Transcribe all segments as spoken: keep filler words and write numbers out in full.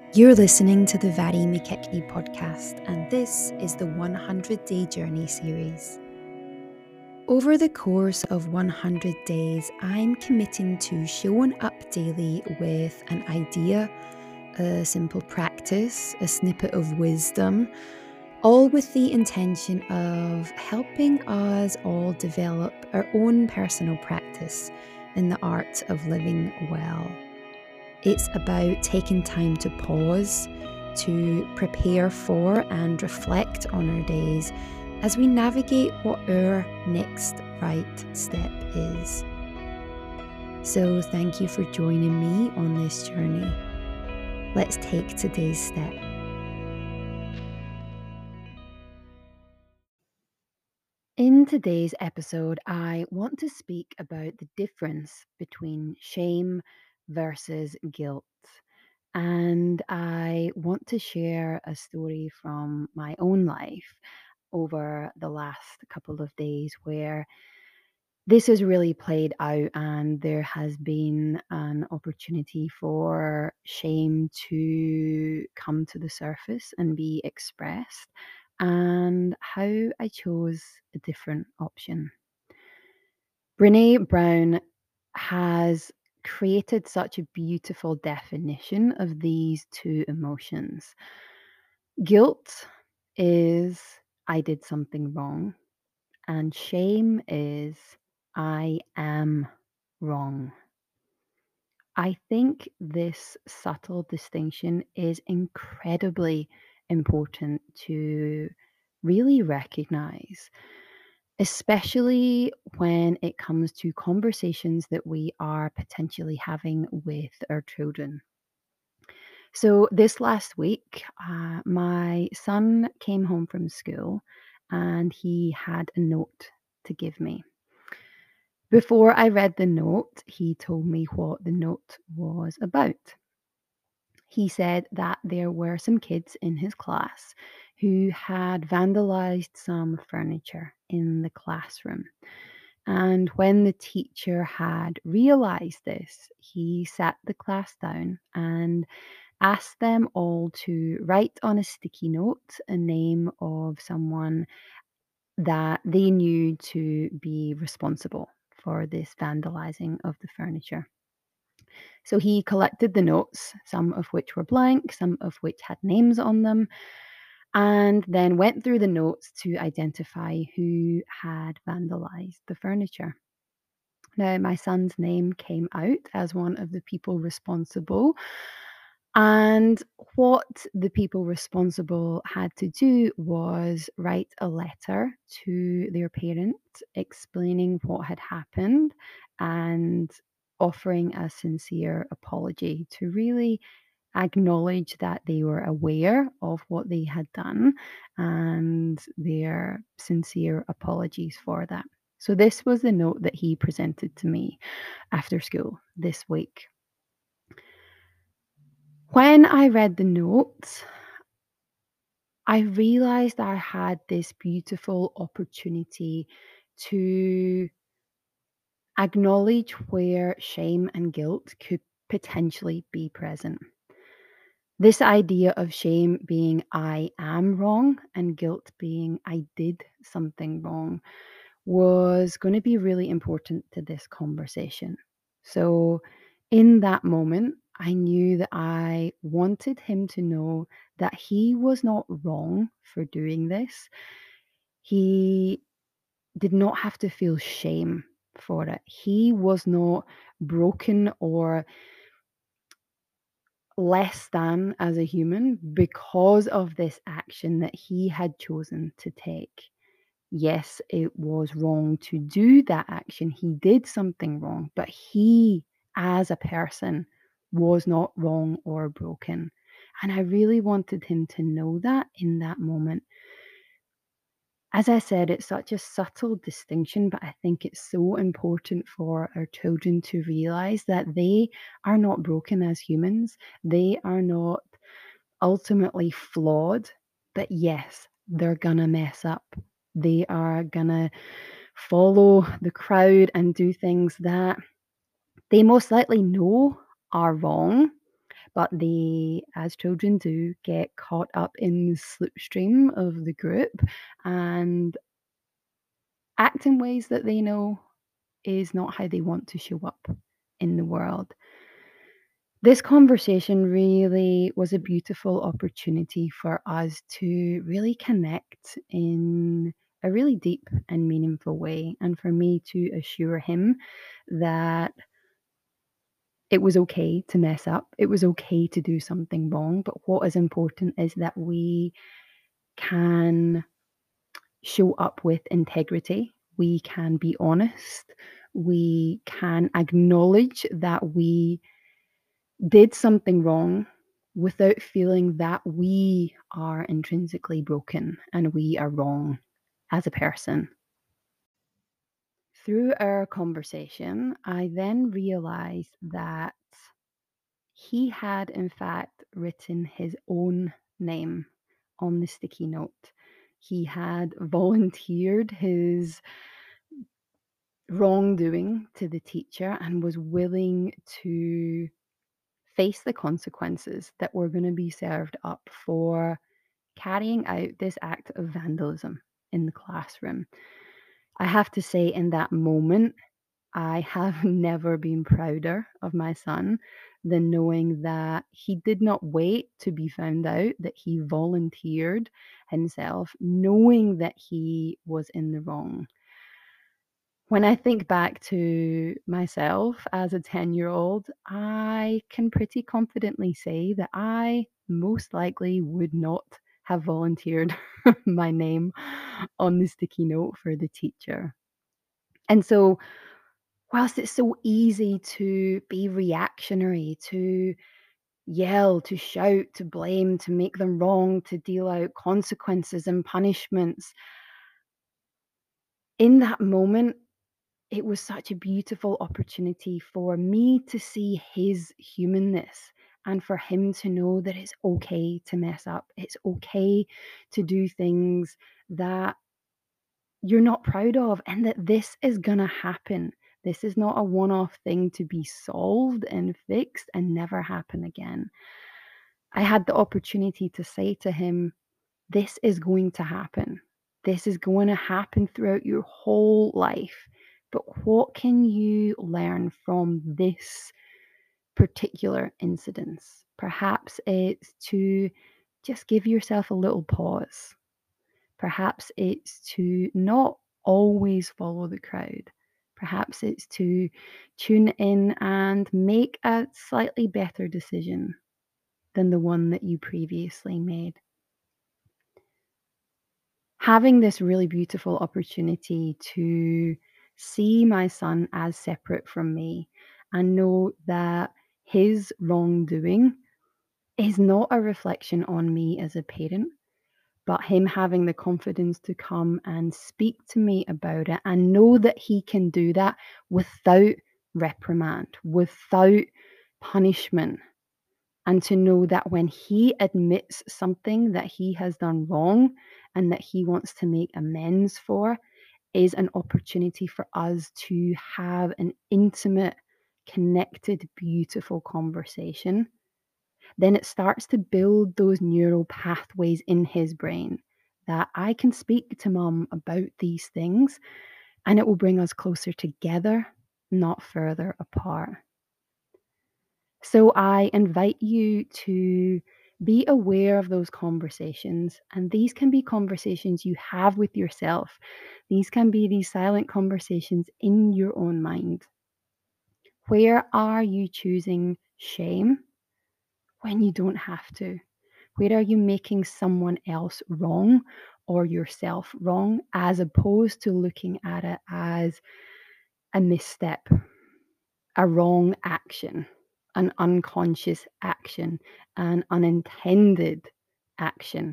You're listening to the Vari Mikekni podcast, and this is the one hundred day Journey series. Over the course of one hundred days, I'm committing to showing up daily with an idea, a simple practice, a snippet of wisdom, all with the intention of helping us all develop our own personal practice in the art of living well. It's about taking time to pause, to prepare for and reflect on our days as we navigate what our next right step is. So thank you for joining me on this journey. Let's take today's step. In today's episode, I want to speak about the difference between shame versus guilt. And I want to share a story from my own life over the last couple of days where this has really played out, and there has been an opportunity for shame to come to the surface and be expressed, and how I chose a different option. Brene Brown has created such a beautiful definition of these two emotions. Guilt is I did something wrong, and shame is I am wrong. I think this subtle distinction is incredibly important to really recognize, especially when it comes to conversations that we are potentially having with our children. So, this last week, uh, my son came home from school and he had a note to give me. Before I read the note, he told me what the note was about. He said that there were some kids in his class who had vandalized some furniture in the classroom. And when the teacher had realized this, he sat the class down and asked them all to write on a sticky note a name of someone that they knew to be responsible for this vandalizing of the furniture. So he collected the notes, some of which were blank, some of which had names on them, and then went through the notes to identify who had vandalized the furniture. Now, my son's name came out as one of the people responsible. And what the people responsible had to do was write a letter to their parents explaining what had happened and offering a sincere apology to really acknowledge that they were aware of what they had done and their sincere apologies for that. So, this was the note that he presented to me after school this week. When I read the note, I realized I had this beautiful opportunity to acknowledge where shame and guilt could potentially be present. This idea of shame being I am wrong and guilt being I did something wrong was going to be really important to this conversation. So, in that moment, I knew that I wanted him to know that he was not wrong for doing this. He did not have to feel shame for it. He was not broken or less than as a human because of this action that he had chosen to take. Yes, it was wrong to do that action. He did something wrong, but he, as a person, was not wrong or broken. And I really wanted him to know that in that moment. As I said, it's such a subtle distinction, but I think it's so important for our children to realize that they are not broken as humans. They are not ultimately flawed, but yes, they're gonna mess up. They are gonna follow the crowd and do things that they most likely know are wrong, but they, as children do, get caught up in the slipstream of the group and act in ways that they know is not how they want to show up in the world. This conversation really was a beautiful opportunity for us to really connect in a really deep and meaningful way, and for me to assure him that it was okay to mess up. It was okay to do something wrong. But what is important is that we can show up with integrity. We can be honest. We can acknowledge that we did something wrong without feeling that we are intrinsically broken and we are wrong as a person. Through our conversation, I then realized that he had, in fact, written his own name on the sticky note. He had volunteered his wrongdoing to the teacher and was willing to face the consequences that were going to be served up for carrying out this act of vandalism in the classroom. I have to say, in that moment, I have never been prouder of my son than knowing that he did not wait to be found out, that he volunteered himself, knowing that he was in the wrong. When I think back to myself as a ten year old, I can pretty confidently say that I most likely would not have volunteered my name on the sticky note for the teacher. And so, whilst it's so easy to be reactionary, to yell, to shout, to blame, to make them wrong, to deal out consequences and punishments, in that moment, it was such a beautiful opportunity for me to see his humanness and for him to know that it's okay to mess up. It's okay to do things that you're not proud of, and that this is going to happen. This is not a one off thing to be solved and fixed and never happen again. I had the opportunity to say to him, this is going to happen. This is going to happen throughout your whole life. But what can you learn from this particular incidence? Perhaps it's to just give yourself a little pause. Perhaps it's to not always follow the crowd. Perhaps it's to tune in and make a slightly better decision than the one that you previously made. Having this really beautiful opportunity to see my son as separate from me and know that his wrongdoing is not a reflection on me as a parent, but him having the confidence to come and speak to me about it and know that he can do that without reprimand, without punishment. And to know that when he admits something that he has done wrong and that he wants to make amends for, is an opportunity for us to have an intimate, connected, beautiful conversation, then it starts to build those neural pathways in his brain that I can speak to mum about these things and it will bring us closer together, not further apart. So I invite you to be aware of those conversations. And these can be conversations you have with yourself. These can be these silent conversations in your own mind. Where are you choosing shame when you don't have to? Where are you making someone else wrong or yourself wrong, as opposed to looking at it as a misstep, a wrong action, an unconscious action, an unintended action?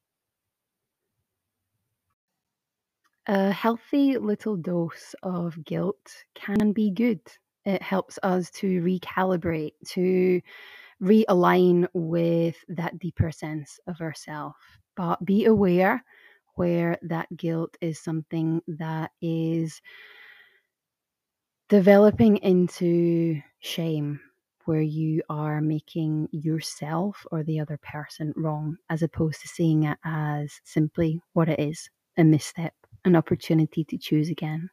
A healthy little dose of guilt can be good. It helps us to recalibrate, to realign with that deeper sense of ourself. But be aware where that guilt is something that is developing into shame, where you are making yourself or the other person wrong, as opposed to seeing it as simply what it is, a misstep, an opportunity to choose again.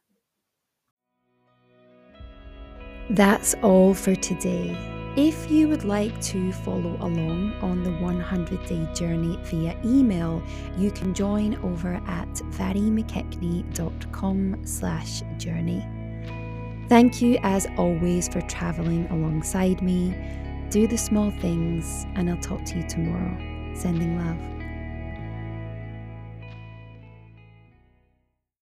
That's all for today. If you would like to follow along on the one hundred day journey via email, you can join over at varimckeckney.com slash journey. Thank you as always for travelling alongside me. Do the small things, and I'll talk to you tomorrow. Sending love.